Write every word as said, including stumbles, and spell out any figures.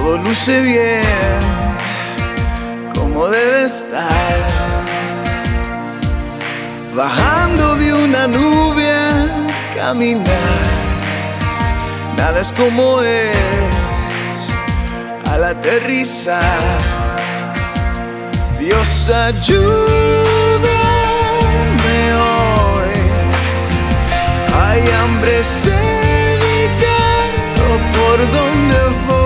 todo luce bien, como debe estar. Bajando de una nube a caminar, nada es como es al aterrizar. Dios, ayúdame hoy. Hay hambre, sed y llanto por donde